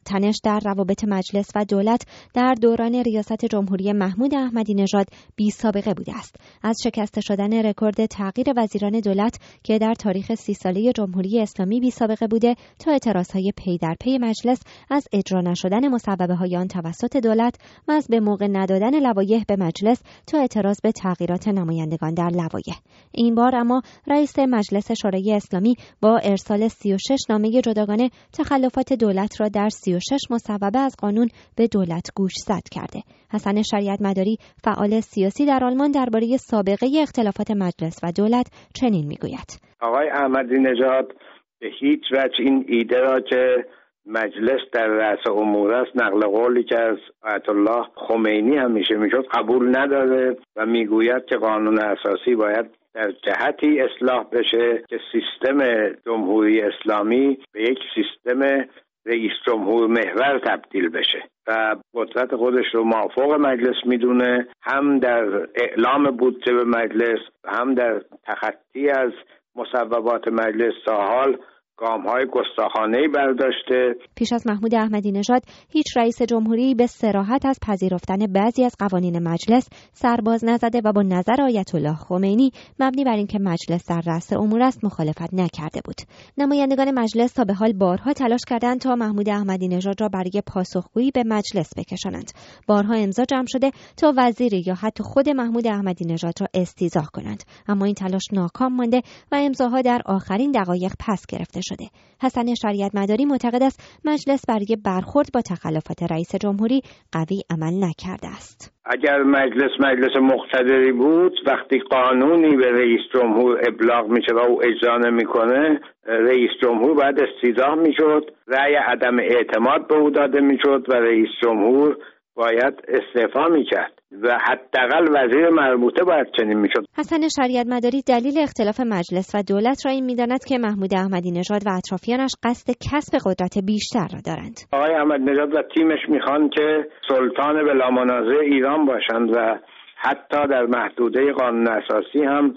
تنش در روابط مجلس و دولت در دوران ریاست جمهوری محمود احمدی نژاد بی‌سابقه بوده است. از شکسته شدن رکورد تغییر وزیران دولت که در تاریخ 30 ساله جمهوری اسلامی بی‌سابقه بوده تا اعتراضهای پی در پی مجلس از اجرا نشدن مصوبه‌های آن توسط دولت و از به موقع ندادن لوایح به مجلس تا اعتراض به تغییرات نمایندگان در لوایح. این بار اما رئیس مجلس شورای اسلامی با ارسال 36 نامه جداگانه تخلفات دولت را در 36 مصوبه از قانون به دولت گوشزد کرده. حسن شریعت مداری فعال سیاسی در آلمان درباره سابقه اختلافات مجلس و دولت چنین میگوید: آقای احمدی نژاد به هیچ وجه این ایده را که مجلس در رأس امور است، نقل قولی که از آیت الله خمینی همیشه میشد، قبول نداره و میگوید که قانون اساسی باید در جهتی اصلاح بشه که سیستم جمهوری اسلامی به یک سیستم رئیس جمهور محور تبدیل بشه و قدرت خودش رو مافوق مجلس میدونه، هم در اعلام بودجه به مجلس و هم در تخطی از مصوبات مجلس تا حال گام‌های گستاخانه‌ای برداشته. پیش از محمود احمدی نژاد هیچ رئیس جمهوری به صراحت از پذیرفتن بعضی از قوانین مجلس سرباز نزده و با نظر آیت الله خمینی مبنی بر اینکه مجلس در رأس امور است مخالفت نکرده بود. نمایندگان مجلس تا به حال بارها تلاش کردند تا محمود احمدی نژاد را برای پاسخگویی به مجلس بکشانند. بارها امضا جمع شده تا وزیری یا حتی خود محمود احمدی نژاد را استیضاح کنند، اما این تلاش ناکام مانده و امضاها در آخرین دقایق پس گرفته شده. حسن شریعت مداری معتقد است مجلس برای برخورد با تخلفات رئیس جمهوری قوی عمل نکرده است. اگر مجلس مقتدری بود، وقتی قانونی به رئیس جمهور ابلاغ میشه و او اجرا نمیکنه، رئیس جمهور باید استیضاح میشد، رأی عدم اعتماد به او داده میشد و رئیس جمهور باید استعفا میکرد و حداقل وزیر مربوطه باید چنین میشد. حسن شریعت مداری دلیل اختلاف مجلس و دولت را این میداند که محمود احمدی نژاد و اطرافیانش قصد کسب قدرت بیشتر را دارند. آقای احمدی نژاد و تیمش میخوان که سلطان بلا منازع ایران باشند و حتی در محدوده قانون اساسی هم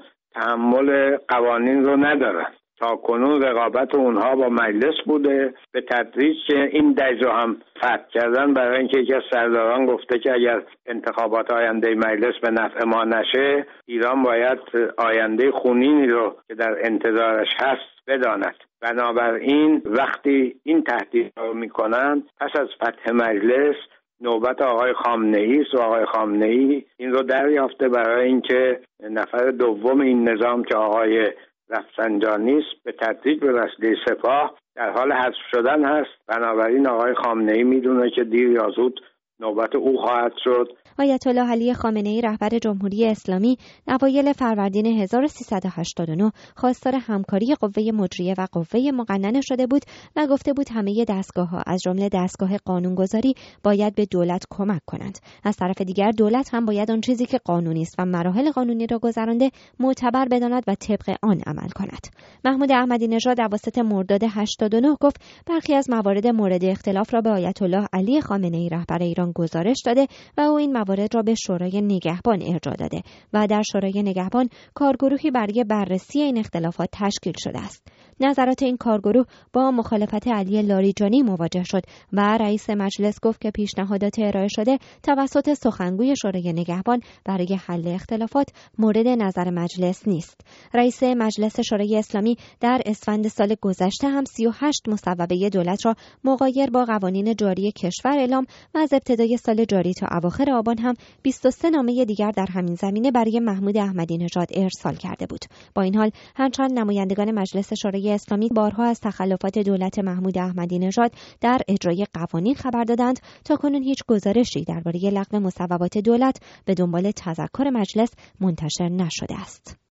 تحمل قوانین رو ندارند. تا کنون رقابت اونها با مجلس بوده، به تدریج که این دژ رو هم فتح کردن، برای اینکه یکی از سرداران گفته که اگر انتخابات آینده مجلس به نفع ما نشه، ایران باید آینده خونینی رو که در انتظارش هست بداند. بنابراین وقتی این تهدید رو میکنن، پس از فتح مجلس نوبت آقای خامنه‌ای است و آقای خامنه‌ای این رو دریافته برای اینکه نفر دوم این نظام که آقای رفسنجانی است به تدریج به وسیله سپاه در حال حذف شدن هست. بنابراین آقای خامنه‌ای میدونه که دیر یا زود نوبت او خواهد شد. آیت الله علی خامنه‌ای رهبر جمهوری اسلامی اوایل فروردین 1389 خواستار همکاری قوه مجریه و قوه مقننه شده بود و گفته بود همه دستگاه‌ها از جمله دستگاه قانونگذاری باید به دولت کمک کنند. از طرف دیگر دولت هم باید آن چیزی که قانونی است و مراحل قانونی را گذرانده معتبر بداند و طبق آن عمل کند. محمود احمدی نژاد اواسط مرداد 89 گفت برخی از موارد مورد اختلاف را به آیت الله علی خامنه‌ای رهبر ایران گزارش داده و او این موارد را به شورای نگهبان ارجاع داده و در شورای نگهبان کارگروهی برای بررسی این اختلافات تشکیل شده است. نظرات این کارگروه با مخالفت علی لاریجانی مواجه شد و رئیس مجلس گفت که پیشنهادات ارائه شده توسط سخنگوی شورای نگهبان برای حل اختلافات مورد نظر مجلس نیست. رئیس مجلس شورای اسلامی در اسفند سال گذشته هم 38 مصوبه دولت را مغایر با قوانین جاری کشور اعلام و از ابتدای سال جاری تا اواخر آبان هم 23 نامه دیگر در همین زمینه برای محمود احمدی نژاد ارسال کرده بود. با این حال هرچند نمایندگان مجلس شورای اسلامی بارها از تخلفات دولت محمود احمدی نژاد در اجرای قوانین خبر دادند، تا کنون هیچ گزارشی درباره لغو مصوبات دولت به دنبال تذکر مجلس منتشر نشده است.